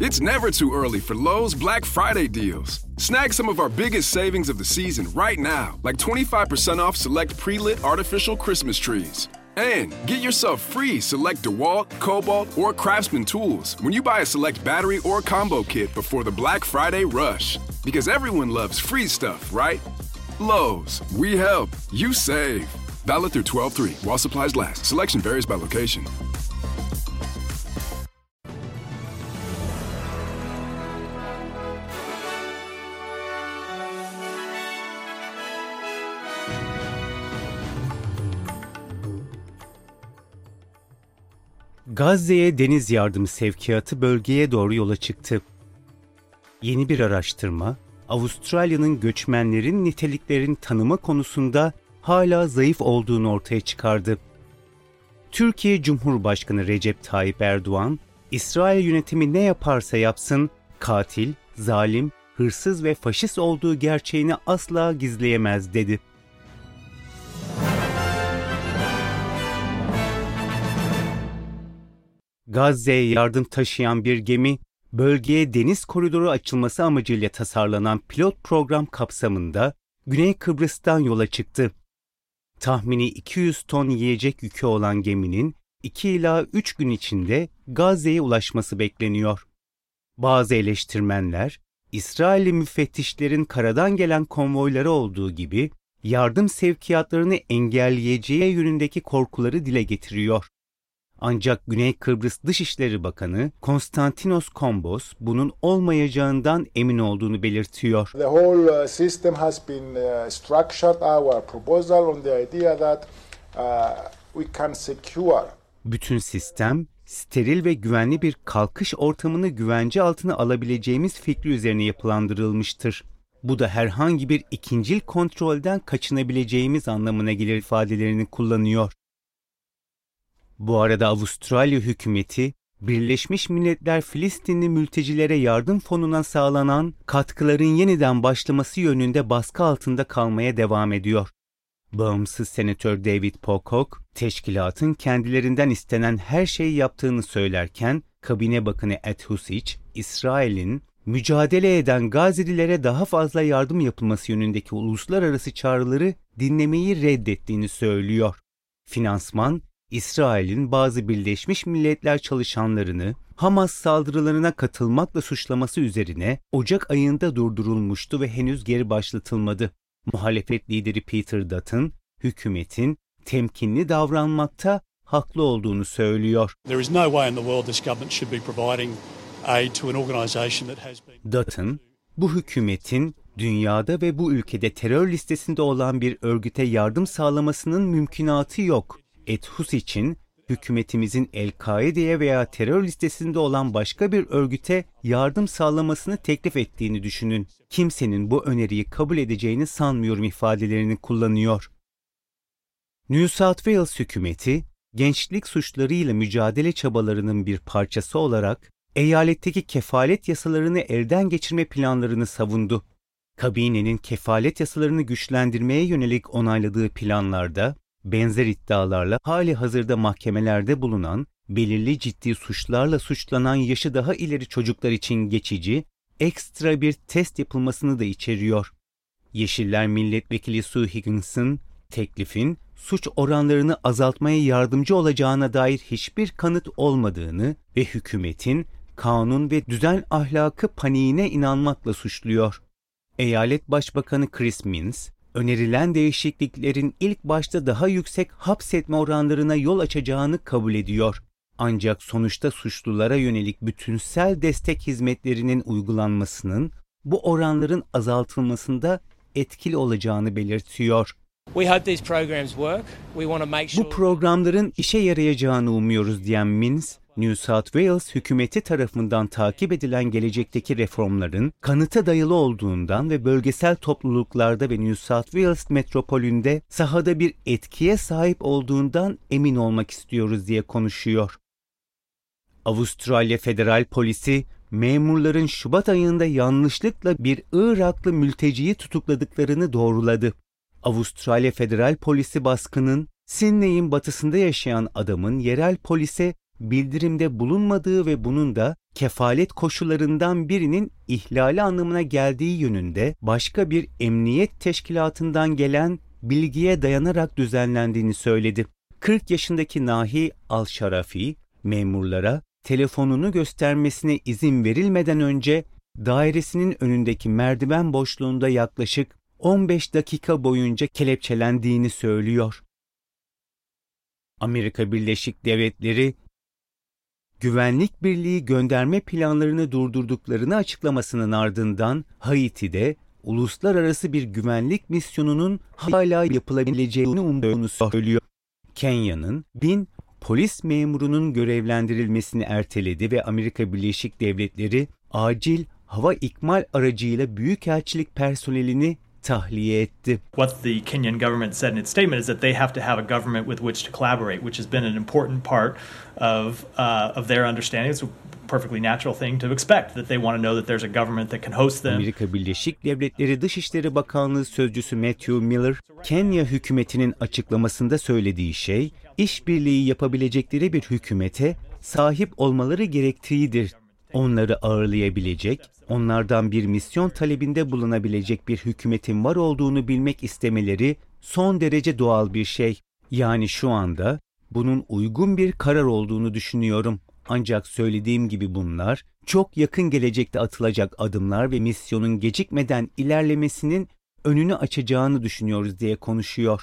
It's never too early for Lowe's Black Friday deals. Snag some of our biggest savings of the season right now, like 25% off select pre-lit artificial Christmas trees. And get yourself free select DeWalt, Cobalt, or Craftsman tools when you buy a select battery or combo kit before the Black Friday rush. Because everyone loves free stuff, right? Lowe's, we help, you save. Valid through 12/3 while supplies last. Selection varies by location. Gazze'ye deniz yardımı sevkiyatı bölgeye doğru yola çıktı. Yeni bir araştırma, Avustralya'nın göçmenlerin niteliklerini tanıma konusunda hala zayıf olduğunu ortaya çıkardı. Türkiye Cumhurbaşkanı Recep Tayyip Erdoğan, İsrail yönetimi ne yaparsa yapsın, katil, zalim, hırsız ve faşist olduğu gerçeğini asla gizleyemez dedi. Gazze'ye yardım taşıyan bir gemi, bölgeye deniz koridoru açılması amacıyla tasarlanan pilot program kapsamında Güney Kıbrıs'tan yola çıktı. Tahmini 200 ton yiyecek yükü olan geminin 2 ila 3 gün içinde Gazze'ye ulaşması bekleniyor. Bazı eleştirmenler, İsrailli müfettişlerin karadan gelen konvoyları olduğu gibi yardım sevkiyatlarını engelleyeceği yönündeki korkuları dile getiriyor. Ancak Güney Kıbrıs Dışişleri Bakanı Konstantinos Kombos bunun olmayacağından emin olduğunu belirtiyor. The whole system has been structured our proposal on the idea that we can secure. Bütün sistem steril ve güvenli bir kalkış ortamını güvence altına alabileceğimiz fikri üzerine yapılandırılmıştır. Bu da herhangi bir ikincil kontrolden kaçınabileceğimiz anlamına gelir ifadelerini kullanıyor. Bu arada Avustralya hükümeti, Birleşmiş Milletler Filistinli mültecilere yardım fonuna sağlanan katkıların yeniden başlaması yönünde baskı altında kalmaya devam ediyor. Bağımsız senatör David Pocock, teşkilatın kendilerinden istenen her şeyi yaptığını söylerken, Kabine Bakanı Ed Husic, İsrail'in mücadele eden Gazze'lilere daha fazla yardım yapılması yönündeki uluslararası çağrıları dinlemeyi reddettiğini söylüyor. Finansman, İsrail'in bazı Birleşmiş Milletler çalışanlarını Hamas saldırılarına katılmakla suçlaması üzerine Ocak ayında durdurulmuştu ve henüz geri başlatılmadı. Muhalefet lideri Peter Dutton, hükümetin temkinli davranmakta haklı olduğunu söylüyor. Dutton, bu hükümetin dünyada ve bu ülkede terör listesinde olan bir örgüte yardım sağlamasının mümkünatı yok. Ed Husic'in hükümetimizin El-Kaide'ye veya terör listesinde olan başka bir örgüte yardım sağlamasını teklif ettiğini düşünün. Kimsenin bu öneriyi kabul edeceğini sanmıyorum ifadelerini kullanıyor. New South Wales hükümeti, gençlik suçlarıyla mücadele çabalarının bir parçası olarak eyaletteki kefalet yasalarını elden geçirme planlarını savundu. Kabinenin kefalet yasalarını güçlendirmeye yönelik onayladığı planlarda, benzer iddialarla hali hazırda mahkemelerde bulunan, belirli ciddi suçlarla suçlanan yaşı daha ileri çocuklar için geçici, ekstra bir test yapılmasını da içeriyor. Yeşiller Milletvekili Sue Higgins'ın, teklifin suç oranlarını azaltmaya yardımcı olacağına dair hiçbir kanıt olmadığını ve hükümetin kanun ve düzen ahlakı paniğine inanmakla suçluyor. Eyalet Başbakanı Chris Minns, önerilen değişikliklerin ilk başta daha yüksek hapsetme oranlarına yol açacağını kabul ediyor. Ancak sonuçta suçlulara yönelik bütünsel destek hizmetlerinin uygulanmasının bu oranların azaltılmasında etkili olacağını belirtiyor. Bu programların işe yarayacağını umuyoruz diyen Minns, New South Wales hükümeti tarafından takip edilen gelecekteki reformların kanıta dayalı olduğundan ve bölgesel topluluklarda ve New South Wales metropolünde sahada bir etkiye sahip olduğundan emin olmak istiyoruz diye konuşuyor. Avustralya Federal Polisi, memurların Şubat ayında yanlışlıkla bir Iraklı mülteciyi tutukladıklarını doğruladı. Avustralya Federal Polisi baskının, Sydney'in batısında yaşayan adamın yerel polise bildirimde bulunmadığı ve bunun da kefalet koşullarından birinin ihlali anlamına geldiği yönünde başka bir emniyet teşkilatından gelen bilgiye dayanarak düzenlendiğini söyledi. 40 yaşındaki Nahi Al-Şarafi, memurlara telefonunu göstermesine izin verilmeden önce dairesinin önündeki merdiven boşluğunda yaklaşık 15 dakika boyunca kelepçelendiğini söylüyor. Amerika Birleşik Devletleri, Güvenlik Birliği gönderme planlarını durdurduklarını açıklamasının ardından Haiti'de uluslararası bir güvenlik misyonunun hala yapılabileceğini umduğunu söylüyor. Kenya'nın 1000 polis memurunun görevlendirilmesini erteledi ve Amerika Birleşik Devletleri acil hava ikmal aracıyla büyükelçilik personelini tahliye etti. What the Kenyan government said in its statement is that they have to have a government with which to collaborate, which has been an important part of their understanding. It's a perfectly natural thing to expect that they want to know that there's a government that can host them. Amerika Birleşik Devletleri Dışişleri Bakanlığı Sözcüsü Matthew Miller, Kenya hükümetinin açıklamasında söylediği şey, işbirliği yapabilecekleri bir hükümete sahip olmaları gerektiğidir. Onları ağırlayabilecek, onlardan bir misyon talebinde bulunabilecek bir hükümetin var olduğunu bilmek istemeleri son derece doğal bir şey. Yani şu anda bunun uygun bir karar olduğunu düşünüyorum. Ancak söylediğim gibi bunlar çok yakın gelecekte atılacak adımlar ve misyonun gecikmeden ilerlemesinin önünü açacağını düşünüyoruz diye konuşuyor.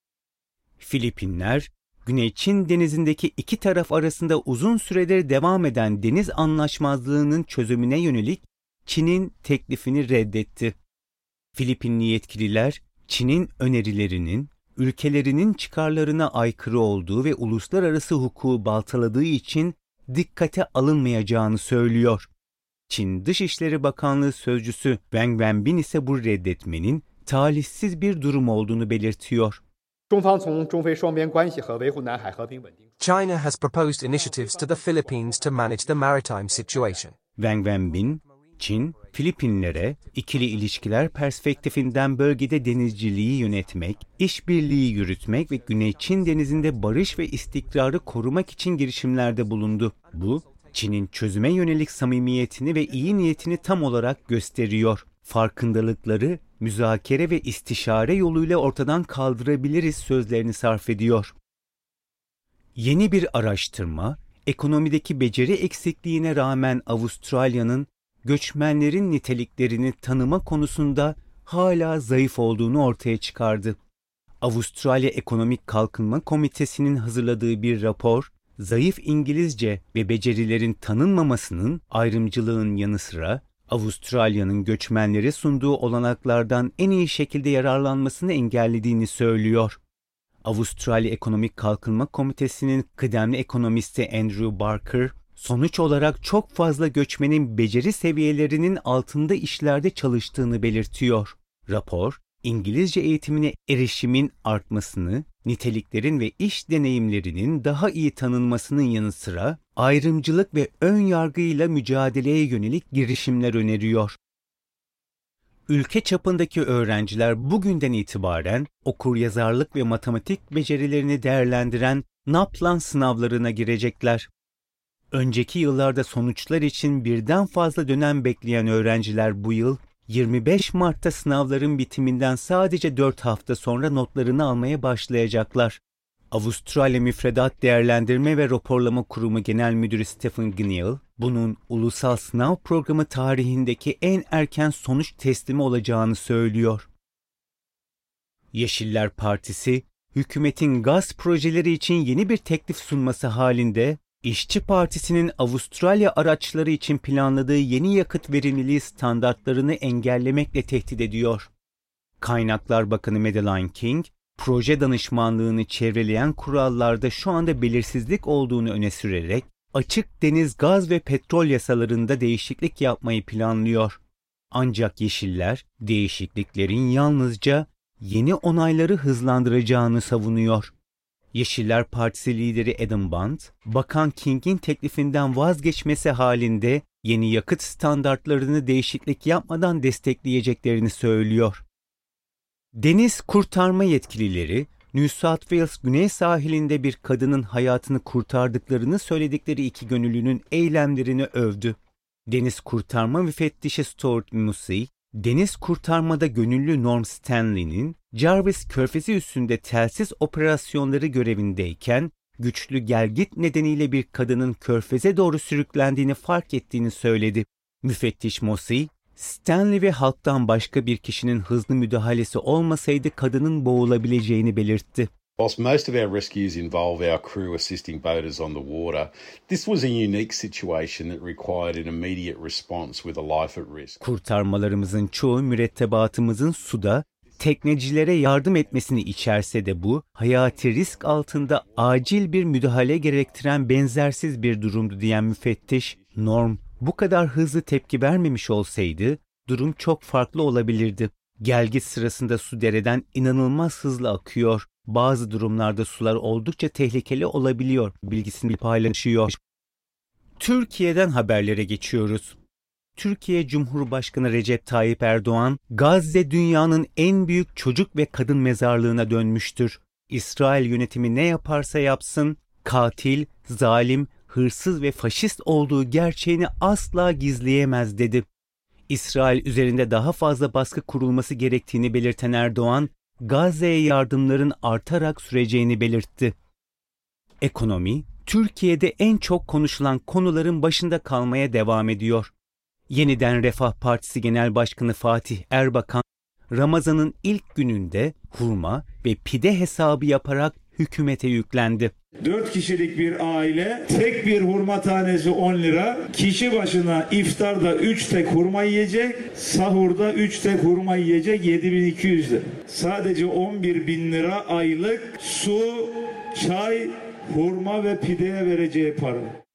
Filipinler, Güney Çin denizindeki iki taraf arasında uzun süredir devam eden deniz anlaşmazlığının çözümüne yönelik Çin'in teklifini reddetti. Filipinli yetkililer, Çin'in önerilerinin ülkelerinin çıkarlarına aykırı olduğu ve uluslararası hukuku baltaladığı için dikkate alınmayacağını söylüyor. Çin Dışişleri Bakanlığı Sözcüsü Wang Wenbin ise bu reddetmenin talihsiz bir durum olduğunu belirtiyor. China has proposed initiatives to the Philippines to manage the maritime situation. Wang Wenbin, Çin, Filipinlere ikili ilişkiler perspektifinden bölgede denizciliği yönetmek, işbirliği yürütmek ve Güney Çin denizinde barış ve istikrarı korumak için girişimlerde bulundu. Bu, Çin'in çözüme yönelik samimiyetini ve iyi niyetini tam olarak gösteriyor. Farkındalıkları müzakere ve istişare yoluyla ortadan kaldırabiliriz sözlerini sarf ediyor. Yeni bir araştırma, ekonomideki beceri eksikliğine rağmen Avustralya'nın göçmenlerin niteliklerini tanıma konusunda hala zayıf olduğunu ortaya çıkardı. Avustralya Ekonomik Kalkınma Komitesi'nin hazırladığı bir rapor, zayıf İngilizce ve becerilerin tanınmamasının ayrımcılığın yanı sıra Avustralya'nın göçmenlere sunduğu olanaklardan en iyi şekilde yararlanmasını engellediğini söylüyor. Avustralya Ekonomik Kalkınma Komitesi'nin kıdemli ekonomisti Andrew Barker, sonuç olarak çok fazla göçmenin beceri seviyelerinin altında işlerde çalıştığını belirtiyor. Rapor, İngilizce eğitimine erişimin artmasını, niteliklerin ve iş deneyimlerinin daha iyi tanınmasının yanı sıra ayrımcılık ve ön yargıyla mücadeleye yönelik girişimler öneriyor. Ülke çapındaki öğrenciler bugünden itibaren okuryazarlık ve matematik becerilerini değerlendiren NAPLAN sınavlarına girecekler. Önceki yıllarda sonuçlar için birden fazla dönem bekleyen öğrenciler bu yıl 25 Mart'ta sınavların bitiminden sadece 4 hafta sonra notlarını almaya başlayacaklar. Avustralya Müfredat Değerlendirme ve Raporlama Kurumu Genel Müdürü Stephen Gneal, bunun ulusal sınav programı tarihindeki en erken sonuç teslimi olacağını söylüyor. Yeşiller Partisi, hükümetin gaz projeleri için yeni bir teklif sunması halinde, İşçi Partisi'nin Avustralya araçları için planladığı yeni yakıt verimliliği standartlarını engellemekle tehdit ediyor. Kaynaklar Bakanı Madeleine King, proje danışmanlığını çevreleyen kurallarda şu anda belirsizlik olduğunu öne sürerek, açık deniz gaz ve petrol yasalarında değişiklik yapmayı planlıyor. Ancak Yeşiller, değişikliklerin yalnızca yeni onayları hızlandıracağını savunuyor. Yeşiller Partisi lideri Adam Bond, Bakan King'in teklifinden vazgeçmesi halinde yeni yakıt standartlarını değişiklik yapmadan destekleyeceklerini söylüyor. Deniz kurtarma yetkilileri, New South Wales güney sahilinde bir kadının hayatını kurtardıklarını söyledikleri iki gönüllünün eylemlerini övdü. Deniz kurtarma müfettişi Stuart Mussey, deniz kurtarmada gönüllü Norm Stanley'nin Jarvis Körfezi üstünde telsiz operasyonları görevindeyken güçlü gelgit nedeniyle bir kadının körfeze doğru sürüklendiğini fark ettiğini söyledi. Müfettiş Mussey, Stanley ve halktan başka bir kişinin hızlı müdahalesi olmasaydı kadının boğulabileceğini belirtti. Whilst most of our rescues involve our crew assisting boaters on the water, this was a unique situation that required an immediate response with a life at risk. Kurtarmalarımızın çoğu mürettebatımızın suda teknecilere yardım etmesini içerse de bu, hayati risk altında acil bir müdahale gerektiren benzersiz bir durumdu diyen müfettiş, Norm bu kadar hızlı tepki vermemiş olsaydı durum çok farklı olabilirdi. Gelgit sırasında su dereden inanılmaz hızlı akıyor. Bazı durumlarda sular oldukça tehlikeli olabiliyor bilgisini paylaşıyor. Türkiye'den haberlere geçiyoruz. Türkiye Cumhurbaşkanı Recep Tayyip Erdoğan, Gazze dünyanın en büyük çocuk ve kadın mezarlığına dönmüştür. İsrail yönetimi ne yaparsa yapsın, katil, zalim, hırsız ve faşist olduğu gerçeğini asla gizleyemez dedi. İsrail üzerinde daha fazla baskı kurulması gerektiğini belirten Erdoğan, Gazze'ye yardımların artarak süreceğini belirtti. Ekonomi, Türkiye'de en çok konuşulan konuların başında kalmaya devam ediyor. Yeniden Refah Partisi Genel Başkanı Fatih Erbakan, Ramazan'ın ilk gününde hurma ve pide hesabı yaparak hükümete yüklendi. 4 kişilik bir aile, tek bir hurma tanesi 10 lira, kişi başına iftarda 3 tek hurma yiyecek, sahurda 3 tek hurma yiyecek 7.200 lira. Sadece 11.000 lira aylık su, çay, hurma ve pideye vereceği para.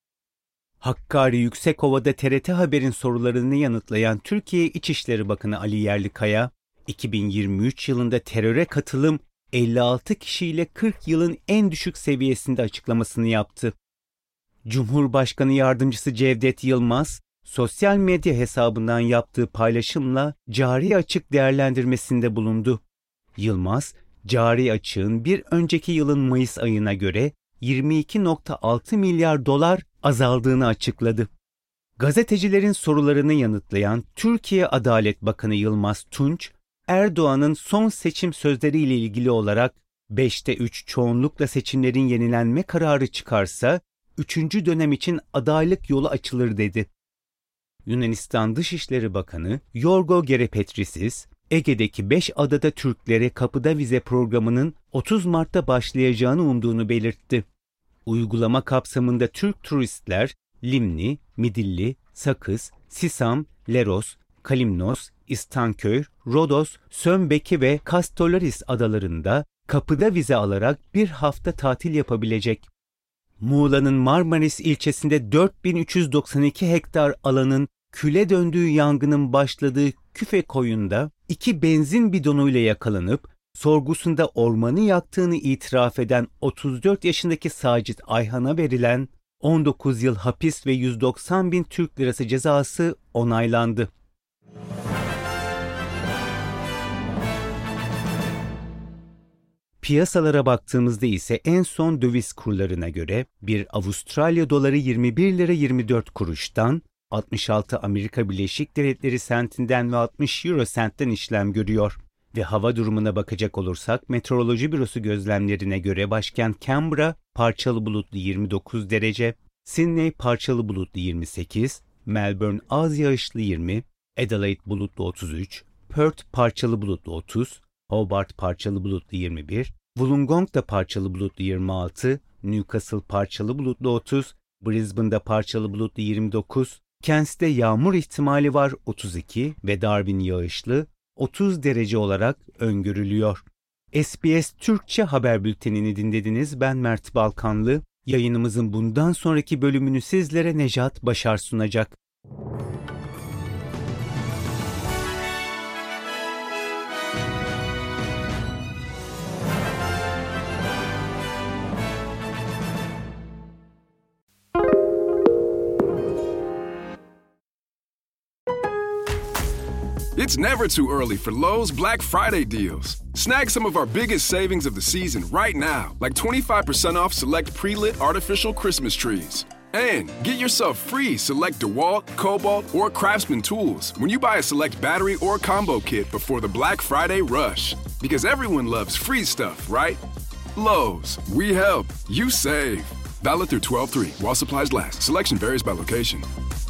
Hakkari Yüksekova'da TRT Haber'in sorularını yanıtlayan Türkiye İçişleri Bakanı Ali Yerlikaya, 2023 yılında teröre katılım 56 kişiyle 40 yılın en düşük seviyesinde açıklamasını yaptı. Cumhurbaşkanı Yardımcısı Cevdet Yılmaz, sosyal medya hesabından yaptığı paylaşımla cari açık değerlendirmesinde bulundu. Yılmaz, cari açığın bir önceki yılın Mayıs ayına göre 22.6 milyar dolar azaldığını açıkladı. Gazetecilerin sorularını yanıtlayan Türkiye Adalet Bakanı Yılmaz Tunç, Erdoğan'ın son seçim sözleriyle ilgili olarak 5'te 3 çoğunlukla seçimlerin yenilenme kararı çıkarsa 3. dönem için adaylık yolu açılır dedi. Yunanistan Dışişleri Bakanı Yorgo Gerepetrisis, Ege'deki 5 adada Türklere kapıda vize programının 30 Mart'ta başlayacağını umduğunu belirtti. Uygulama kapsamında Türk turistler Limni, Midilli, Sakız, Sisam, Leros, Kalimnos, İstanköy, Rodos, Sömbeki ve Kastolaris adalarında kapıda vize alarak bir hafta tatil yapabilecek. Muğla'nın Marmaris ilçesinde 4392 hektar alanın küle döndüğü yangının başladığı Küfe Koyu'nda 2 benzin bidonuyla yakalanıp sorgusunda ormanı yaktığını itiraf eden 34 yaşındaki Sacit Ayhan'a verilen 19 yıl hapis ve 190.000 Türk lirası cezası onaylandı. Piyasalara baktığımızda ise en son döviz kurlarına göre bir Avustralya doları 21 lira 24 kuruştan, 66 Amerika Birleşik Devletleri sentinden ve 60 euro sentten işlem görüyor. Ve hava durumuna bakacak olursak Meteoroloji Bürosu gözlemlerine göre başkent Canberra parçalı bulutlu 29 derece, Sydney parçalı bulutlu 28, Melbourne az yağışlı 20, Adelaide bulutlu 33, Perth parçalı bulutlu 30, Hobart parçalı bulutlu 21, Wollongong'da parçalı bulutlu 26, Newcastle parçalı bulutlu 30, Brisbane'da parçalı bulutlu 29, Cairns'te yağmur ihtimali var 32 ve Darwin yağışlı 30 derece olarak öngörülüyor. SBS Türkçe haber bültenini dinlediniz. Ben Mert Balkanlı. Yayınımızın bundan sonraki bölümünü sizlere Nejat Başar sunacak. It's never too early for Lowe's Black Friday deals. Snag some of our biggest savings of the season right now, like 25% off select pre-lit artificial Christmas trees. And get yourself free select DeWalt, Cobalt, or Craftsman tools when you buy a select battery or combo kit before the Black Friday rush. Because everyone loves free stuff, right? Lowe's, we help, you save. Valid through 12/3 while supplies last. Selection varies by location.